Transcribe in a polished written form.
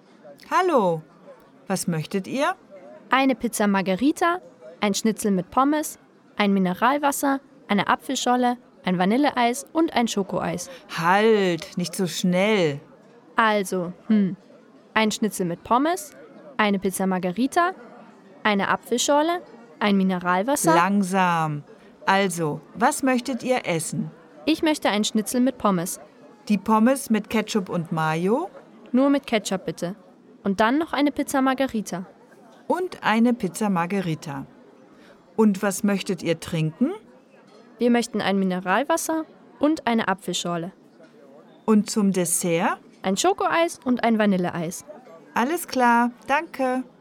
Hallo, was möchtet ihr? Eine Pizza Margherita, ein Schnitzel mit Pommes, ein Mineralwasser, eine Apfelscholle, ein Vanilleeis und ein Schokoeis. Halt, nicht so schnell. Also, ein Schnitzel mit Pommes, eine Pizza Margherita, eine Apfelscholle, ein Mineralwasser. Langsam. Also, was möchtet ihr essen? Ich möchte ein Schnitzel mit Pommes. Die Pommes mit Ketchup und Mayo? Nur mit Ketchup bitte. Und dann noch eine Pizza Margherita. Und eine Pizza Margherita. Und was möchtet ihr trinken? Wir möchten ein Mineralwasser und eine Apfelschorle. Und zum Dessert? Ein Schokoeis und ein Vanilleeis. Alles klar, danke.